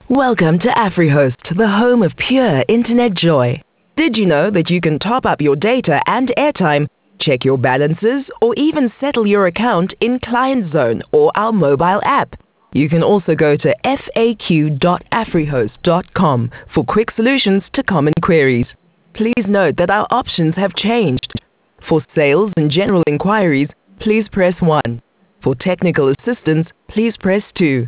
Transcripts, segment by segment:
Welcome to AfriHost, the home of pure internet joy. Did you know that you can top up your data and airtime, check your balances, or even settle your account in Client Zone or our mobile app? You can also go to faq.afrihost.com for quick solutions to common queries. Please note that our options have changed. For sales and general inquiries, please press 1. For technical assistance, please press 2.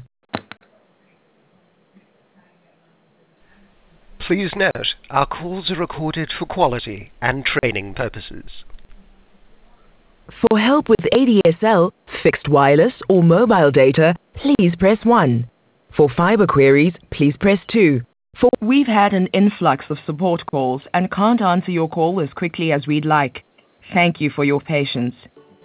Please note, our calls are recorded for quality and training purposes. For help with ADSL, fixed wireless or mobile data, please press 1. For fiber queries, please press 2. We've had an influx of support calls and can't answer your call as quickly as we'd like. Thank you for your patience.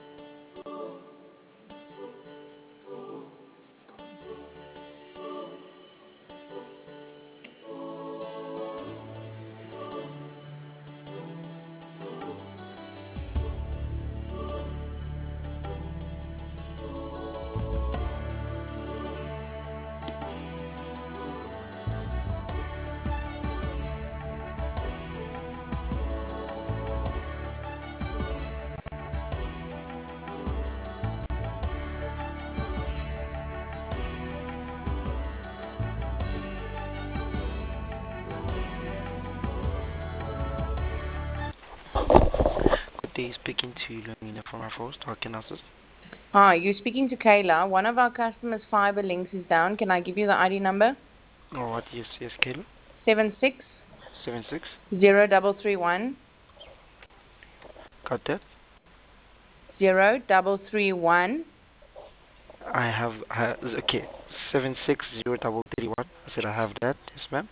Good day, speaking to Lumina from our host. How can I assist? Hi, you're speaking to Kayla. One of our customers' fiber links is down. Can I give you the ID number? Alright, yes, Kayla. 76. 760331 Got that? 0331 Okay, 760331. I said I have that. Yes, ma'am.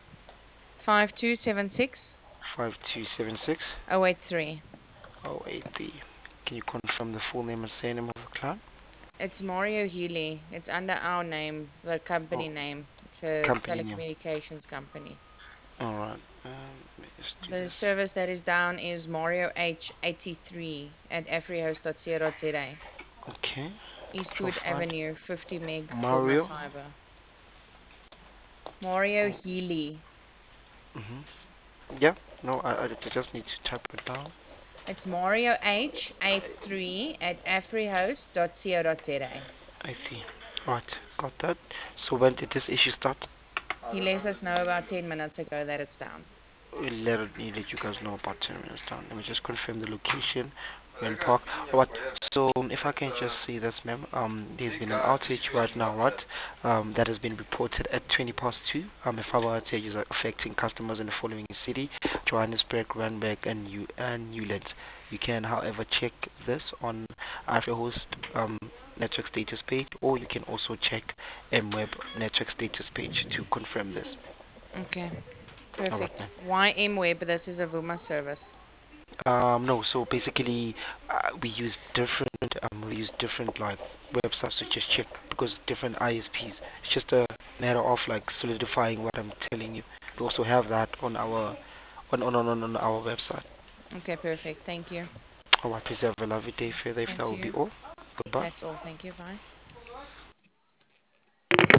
5276 5276 083. 083. Can you confirm the full name and surname of the client? It's Mario Healy. It's under our name, the company Oh, name. It's a company name. telecommunications company. Alright, let me just do The this. service that is down is Mario H83 at afrihost.co.za. Okay, Eastwood profile. Avenue, 50 meg Vuma Mario. fiber. Mario Oh, Healy. yeah, no, I just need to type it down. It's Mario H83 at afrihost.co.za. I see. Right, got that. So when did this issue start? He let us know about 10 minutes ago that it's down. Let you guys know about 10 minutes down. Let me just confirm the location. When Park. What? So if I can just say this, ma'am. There's been an outage right now, right? That has been reported at 20 past 2. A fiber outage is affecting customers in the following city: Johannesburg, Randburg, and Newlands. You can, however, check this on AfriHost network status page, or you can also check MWeb network status page to confirm this. Okay, All right, perfect. ma'am. YM Web, this is a Vuma service. No, so basically, we use different like websites to just check because different ISPs. It's just a matter of like solidifying what I'm telling you. We also have that on our on our website. Okay, perfect. Thank you. Alright, please have a lovely day further if that Thank will be you. all. Goodbye. That's all. Thank you. Bye.